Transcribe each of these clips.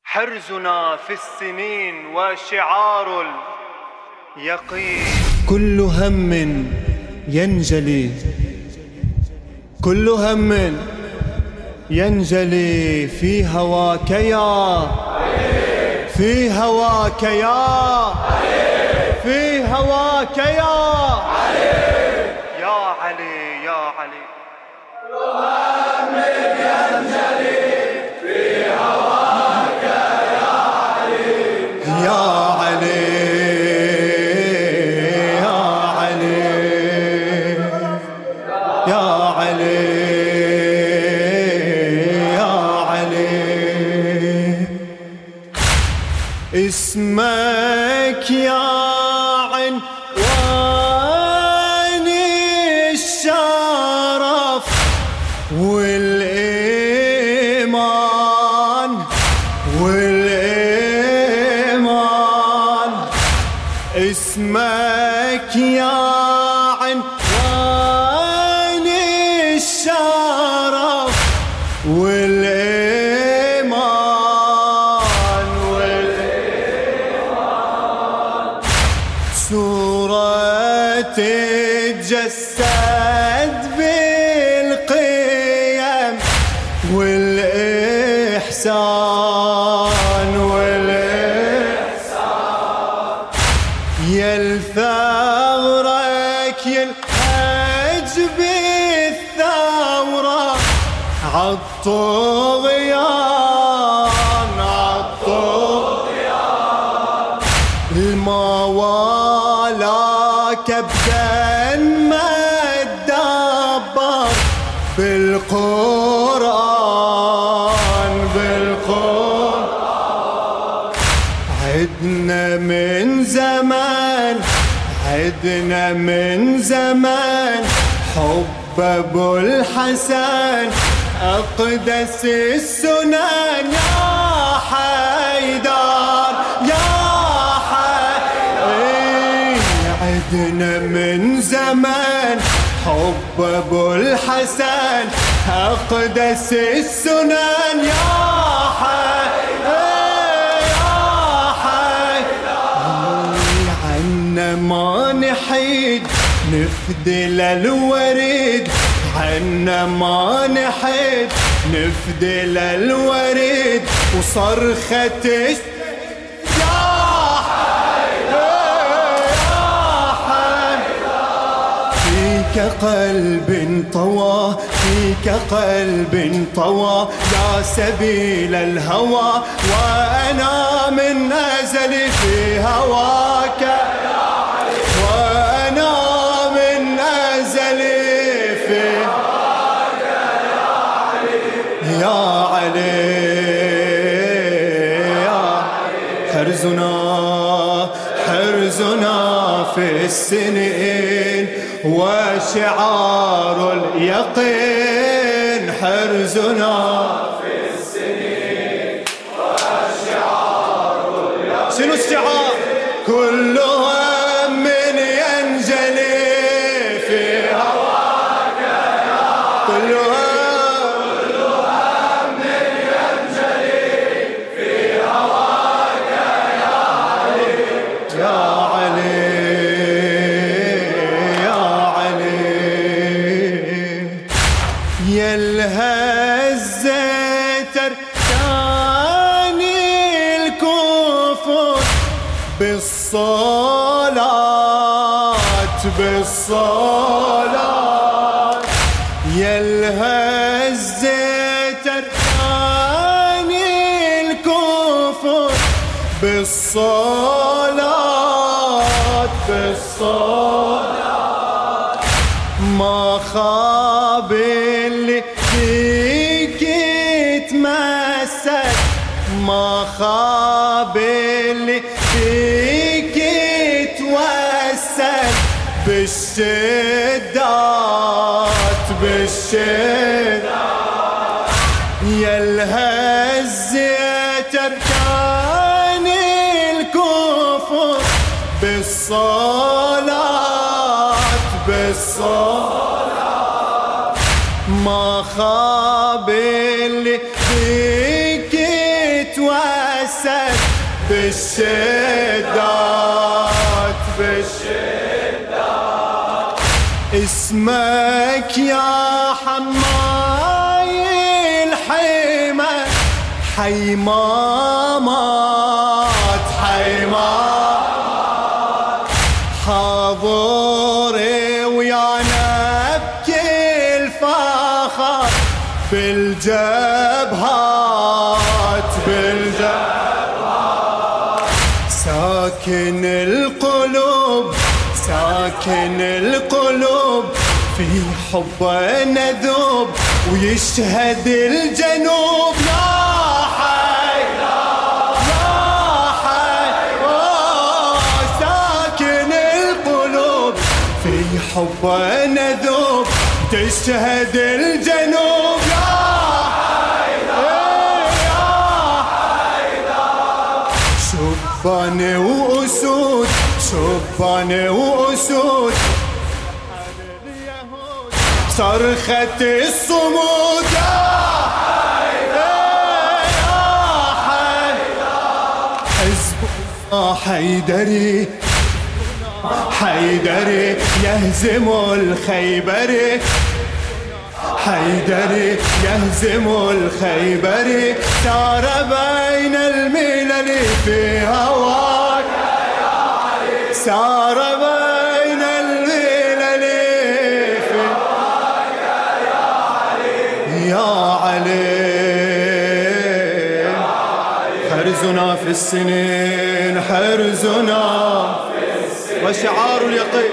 حرزنا في السنين وشعار اليقين. كل هم ينجلي، كل هم ينجلي في هواك يا، في هواك يا، في هواك يا يا علي يا علي. كل هم ينجلي في هواك يا علي، يا علي يا علي يا علي يا علي. اسمك يا عنوان الشرف والإيمان والإيمان. اسمك يا عنوان الشرف والإيمان والإيمان. صورة تتجسد بالقيم والإحسان والإحسان. يا الثغرك يلهج بالثورة عالطغيان عالطغيان. الموالاك ابدا ما تدبر بالقرآن بالقرآن. عدنا من زمان، عدنا من زمان حب ابو الحسن اقدس السنن. يا حيدر يا حيدر. عدنا من زمان حب ابو الحسن اقدس السنن. يا حيدر يا حيدر. عنا ما نحيد نفدي للوريد، عنا ما نحيد نفدي للوريد. وصرخة يا حيدر يا حيدر. فيك قلب طوى، فيك قلب طوى يا سبيل الهوى. وأنا من أزلي في هواك يا علي، وأنا من أزلي في هواك يا علي يا علي. حرزنا حرزنا في السنين وشعار اليقين. حرزنا في السنين وشعار اليقين. شنو الشعار؟ كل هم ينجلي في هواك يا علي، كل هم ينجلي في هواك يا علي، يا علي يا علي. يا الهزة تركان الكفر بالصلاة بالصلاة. يا الهزة تركان الكفر بالصلاة بالصلاة. ما خاب اللي فيك يتمسك، ما خاب اللي فيك يتوسل بالشدات بالشدات. يا الهزة تركان الكفر بالصلاة بالصلاة. ما خاب اللي فيك يتوسل تأسد بالشدات اسمك يا حماي الحيمة حيمامات حاضري ويانا بكل فخر بالجبهات ساكن القلوب في حبه نذوب ويشهد الجنوب يا حي ساكن القلوب في حبه نذوب تشهد الجنوب يا شبان وأسود صرخة الصمود يا حزب حيدري يهزم الخيبري سار بين الملل في هواك سار بين الملل في هواك يا علي حرزنا في السنين وشعار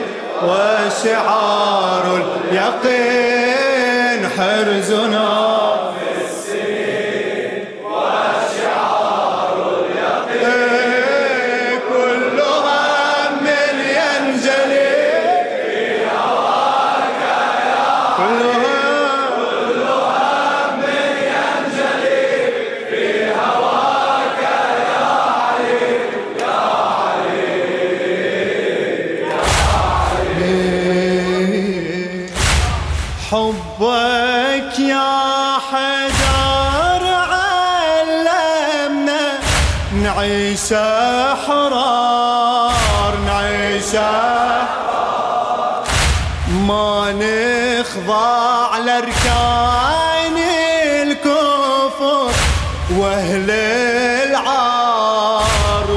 اليقين حرزنا في السنين وشعار اليقين كل هم ينجلي في هواك يا علي كل هم ينجلي في هواك يا علي حبك يا حجر علمنا نعيش حرار ما نخضع لأركان الكفر وأهل العار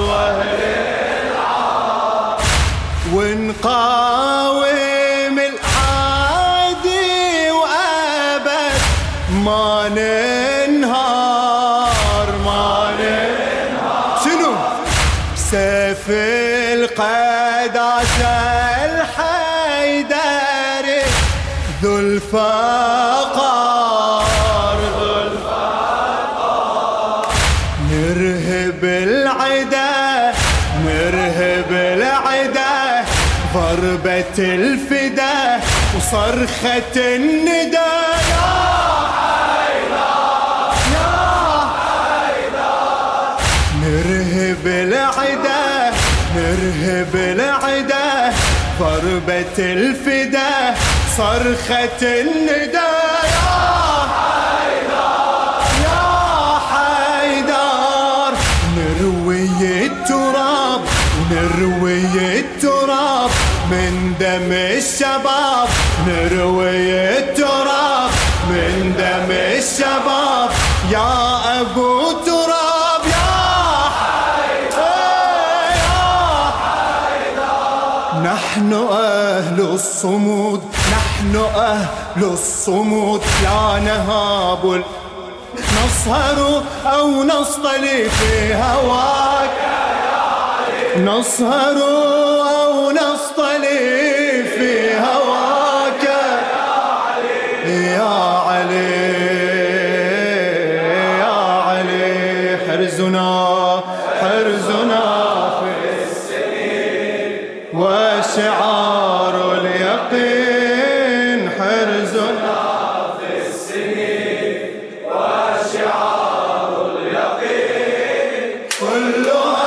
ونقاوم العادي وأبد ما ننهار شنو بسيف القداسة الحيدري ذو الفقار نرهب العدا ضربة الفدا وصرخة الندى يا حيدر نرهب العدا ضربة الفدا صرخة الندى يا حيدر نروي التراب من دم الشباب نروي التراب من دم الشباب يا أبو تراب يا حيدر نحن أهل الصمود لا نهاب نصهر أو نصطلي في هواك نصهر أو نصطلي في هواك يا علي حرزنا في السنين وشعار اليقين حرزنا في السنين وشعار اليقين كلها